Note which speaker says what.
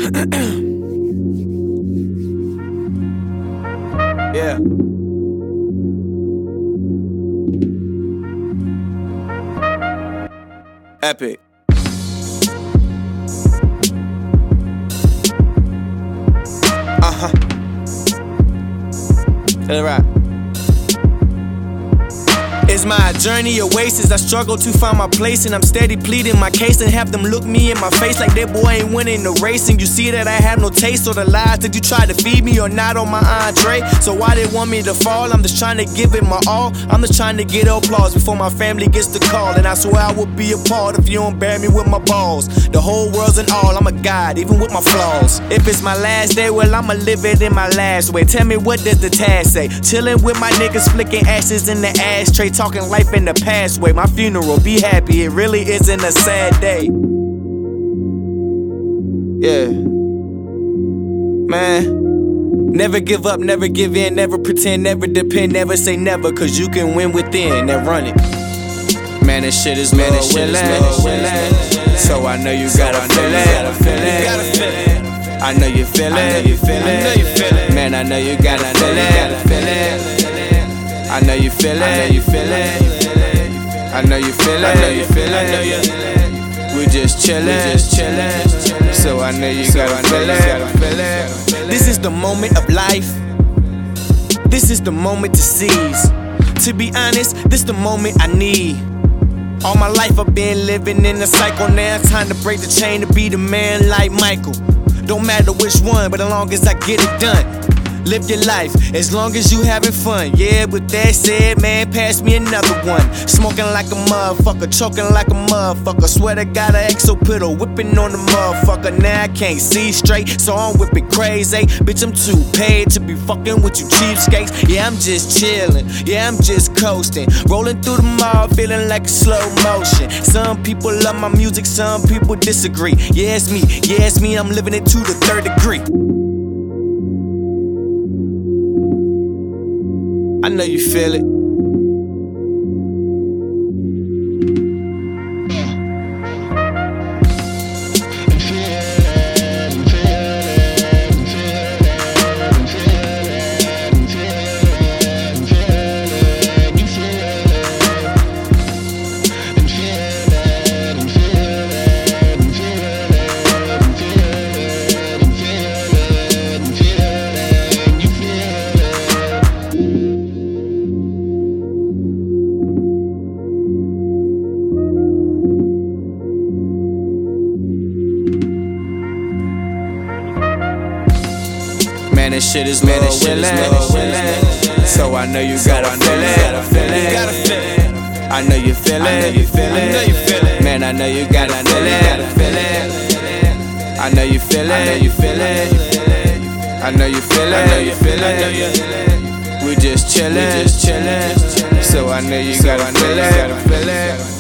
Speaker 1: Yeah. Epic. Feel it right. Is my journey a waste as I struggle to find my place? And I'm steady pleading my case and have them look me in my face like that boy ain't winning the race. And you see that I have no taste, or the lies that you try to feed me are not on my entree. So why they want me to fall? I'm just trying to give it my all. I'm just trying to get applause before my family gets the call. And I swear I would be appalled if you don't bear me with my balls. The whole world's an all, I'm a god, even with my flaws. If it's my last day, well I'ma live it in my last way. Tell me, what does the task say? Chillin' with my niggas, flicking ashes in the ashtray, talking life in the past way. My funeral, be happy, it really isn't a sad day. Yeah. Man, never give up, never give in, never pretend, never depend, never say never, cause you can win within. Now run it. Man, this shit is man, this shit is so I know you gotta feel it. I know you feel it. Man, I know you gotta feel it. I know you feel it. I know you feel it. We just chillin', so I know you gotta feel it. This is the moment of life. This is the moment to seize. To be honest, this the moment I need. All my life I've been living in a cycle. Now it's time to break the chain to be the man like Michael. Don't matter which one, but as long as I get it done. Live your life, as long as you having fun. Yeah, with that said, man, pass me another one. Smoking like a motherfucker, choking like a motherfucker. Swear to God, I exo-pedal, whipping on the motherfucker. Now I can't see straight, so I'm whipping crazy. Bitch, I'm too paid to be fucking with you cheapskates. Yeah, I'm just chillin', yeah, I'm just coasting. Rolling through the mall, feeling like a slow motion. Some people love my music, some people disagree. Yeah, it's me, I'm living it to the third degree. I know you feel it. Man, this shit is so I know you gotta feel it. I know you feel it. Man, I know you gotta feel it. I know you feel it. I know you feel it. We just chillin', so I know you gotta feel it.